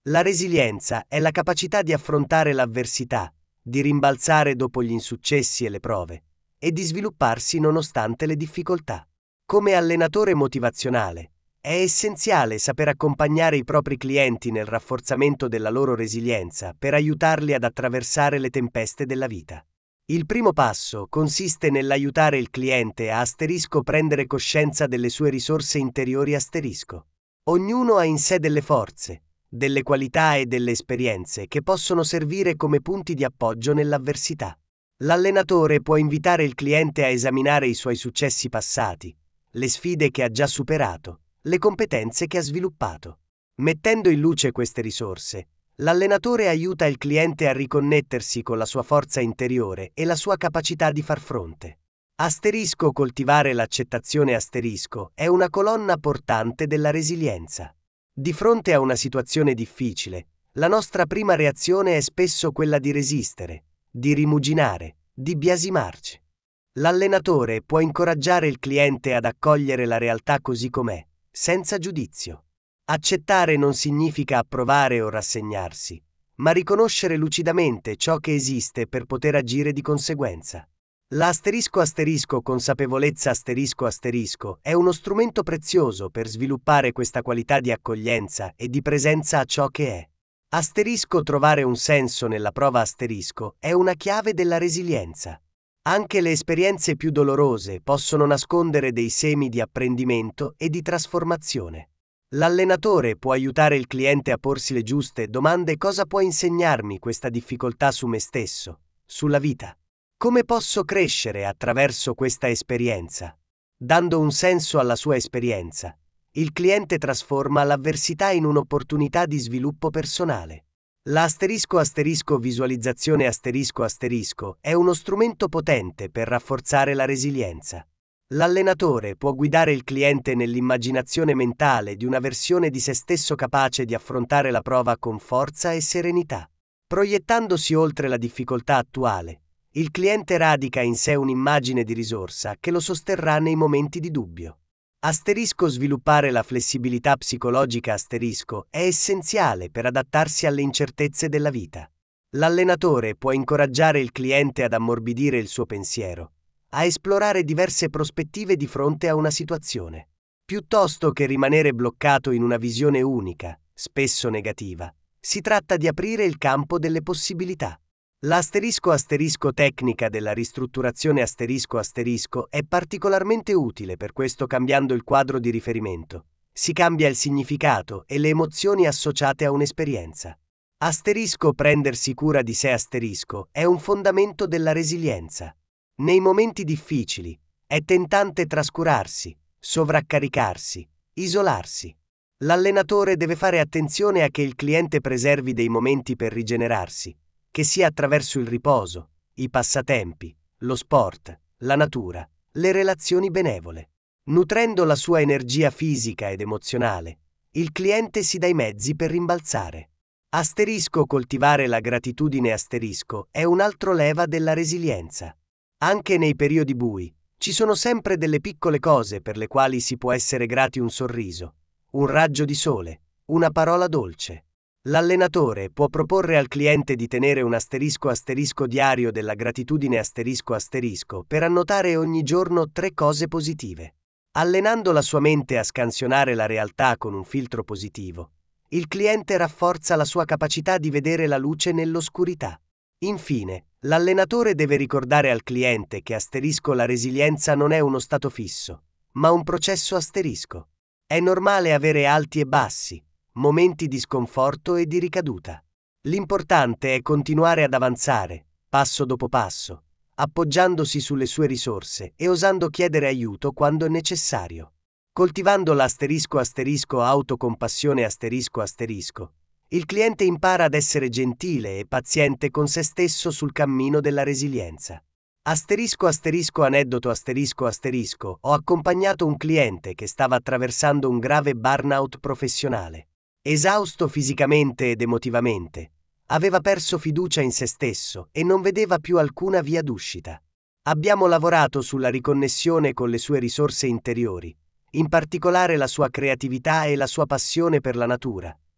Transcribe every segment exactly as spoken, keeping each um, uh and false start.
La resilienza è la capacità di affrontare l'avversità, di rimbalzare dopo gli insuccessi e le prove, e di svilupparsi nonostante le difficoltà. Come allenatore motivazionale, è essenziale saper accompagnare i propri clienti nel rafforzamento della loro resilienza per aiutarli ad attraversare le tempeste della vita. Il primo passo consiste nell'aiutare il cliente a asterisco prendere coscienza delle sue risorse interiori asterisco. Ognuno ha in sé delle forze, delle qualità e delle esperienze che possono servire come punti di appoggio nell'avversità. L'allenatore può invitare il cliente a esaminare i suoi successi passati, le sfide che ha già superato, le competenze che ha sviluppato. Mettendo in luce queste risorse, l'allenatore aiuta il cliente a riconnettersi con la sua forza interiore e la sua capacità di far fronte. Asterisco coltivare l'accettazione asterisco è una colonna portante della resilienza. Di fronte a una situazione difficile, la nostra prima reazione è spesso quella di resistere, di rimuginare, di biasimarci. L'allenatore può incoraggiare il cliente ad accogliere la realtà così com'è, senza giudizio. Accettare non significa approvare o rassegnarsi, ma riconoscere lucidamente ciò che esiste per poter agire di conseguenza. La asterisco asterisco consapevolezza asterisco asterisco è uno strumento prezioso per sviluppare questa qualità di accoglienza e di presenza a ciò che è. Asterisco trovare un senso nella prova asterisco è una chiave della resilienza. Anche le esperienze più dolorose possono nascondere dei semi di apprendimento e di trasformazione. L'allenatore può aiutare il cliente a porsi le giuste domande: cosa può insegnarmi questa difficoltà su me stesso, sulla vita? Come posso crescere attraverso questa esperienza? Dando un senso alla sua esperienza, il cliente trasforma l'avversità in un'opportunità di sviluppo personale. La asterisco asterisco visualizzazione asterisco asterisco è uno strumento potente per rafforzare la resilienza. L'allenatore può guidare il cliente nell'immaginazione mentale di una versione di se stesso capace di affrontare la prova con forza e serenità. Proiettandosi oltre la difficoltà attuale, il cliente radica in sé un'immagine di risorsa che lo sosterrà nei momenti di dubbio. Asterisco sviluppare la flessibilità psicologica asterisco è essenziale per adattarsi alle incertezze della vita. L'allenatore può incoraggiare il cliente ad ammorbidire il suo pensiero, a esplorare diverse prospettive di fronte a una situazione. Piuttosto che rimanere bloccato in una visione unica, spesso negativa, si tratta di aprire il campo delle possibilità. L'asterisco asterisco tecnica della ristrutturazione asterisco asterisco è particolarmente utile per questo. Cambiando il quadro di riferimento, si cambia il significato e le emozioni associate a un'esperienza. Asterisco prendersi cura di sé asterisco è un fondamento della resilienza. Nei momenti difficili è tentante trascurarsi, sovraccaricarsi, isolarsi. L'allenatore deve fare attenzione a che il cliente preservi dei momenti per rigenerarsi, che sia attraverso il riposo, i passatempi, lo sport, la natura, le relazioni benevole. Nutrendo la sua energia fisica ed emozionale, il cliente si dà i mezzi per rimbalzare. Asterisco coltivare la gratitudine asterisco è un altro leva della resilienza. Anche nei periodi bui, ci sono sempre delle piccole cose per le quali si può essere grati: un sorriso, un raggio di sole, una parola dolce. L'allenatore può proporre al cliente di tenere un asterisco asterisco diario della gratitudine asterisco asterisco per annotare ogni giorno tre cose positive. Allenando la sua mente a scansionare la realtà con un filtro positivo, il cliente rafforza la sua capacità di vedere la luce nell'oscurità. Infine, l'allenatore deve ricordare al cliente che asterisco la resilienza non è uno stato fisso, ma un processo asterisco. È normale avere alti e bassi, momenti di sconforto e di ricaduta. L'importante è continuare ad avanzare, passo dopo passo, appoggiandosi sulle sue risorse e osando chiedere aiuto quando è necessario. Coltivando l'asterisco asterisco autocompassione asterisco asterisco, il cliente impara ad essere gentile e paziente con se stesso sul cammino della resilienza. Asterisco asterisco aneddoto asterisco asterisco ho accompagnato un cliente che stava attraversando un grave burnout professionale. Esausto fisicamente ed emotivamente, aveva perso fiducia in se stesso e non vedeva più alcuna via d'uscita. Abbiamo lavorato sulla riconnessione con le sue risorse interiori, in particolare la sua creatività e la sua passione per la natura,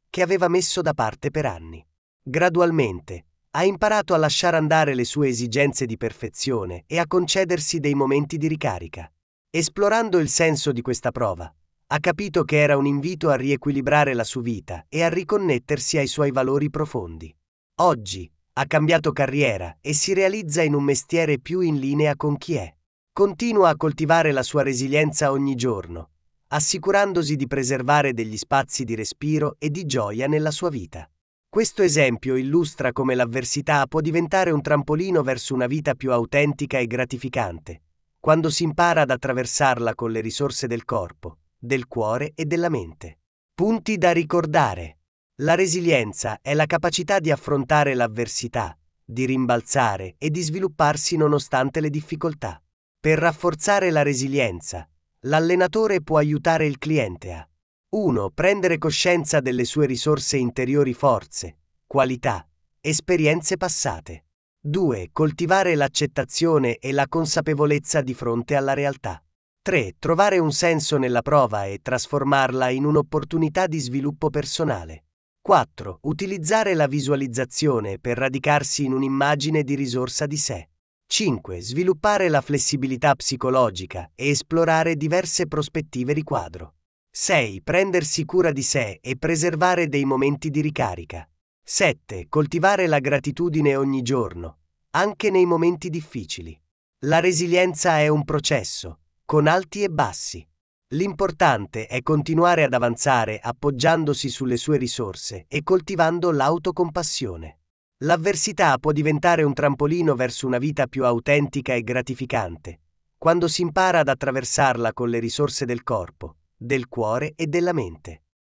che aveva messo da parte per anni. Gradualmente, ha imparato a lasciare andare le sue esigenze di perfezione e a concedersi dei momenti di ricarica. Esplorando il senso di questa prova, ha capito che era un invito a riequilibrare la sua vita e a riconnettersi ai suoi valori profondi. Oggi, ha cambiato carriera e si realizza in un mestiere più in linea con chi è. Continua a coltivare la sua resilienza ogni giorno, assicurandosi di preservare degli spazi di respiro e di gioia nella sua vita. Questo esempio illustra come l'avversità può diventare un trampolino verso una vita più autentica e gratificante, quando si impara ad attraversarla con le risorse del corpo, del cuore e della mente. Punti da ricordare. La resilienza è la capacità di affrontare l'avversità, di rimbalzare e di svilupparsi nonostante le difficoltà. Per rafforzare la resilienza, l'allenatore può aiutare il cliente a uno. Prendere coscienza delle sue risorse interiori, forze, qualità, esperienze passate. due. Coltivare l'accettazione e la consapevolezza di fronte alla realtà. tre. Trovare un senso nella prova e trasformarla in un'opportunità di sviluppo personale. quattro. Utilizzare la visualizzazione per radicarsi in un'immagine di risorsa di sé. cinque. Sviluppare la flessibilità psicologica e esplorare diverse prospettive di quadro. sei. Prendersi cura di sé e preservare dei momenti di ricarica. sette. Coltivare la gratitudine ogni giorno, anche nei momenti difficili. La resilienza è un processo, con alti e bassi. L'importante è continuare ad avanzare appoggiandosi sulle sue risorse e coltivando l'autocompassione. L'avversità può diventare un trampolino verso una vita più autentica e gratificante, quando si impara ad attraversarla con le risorse del corpo, del cuore e della mente.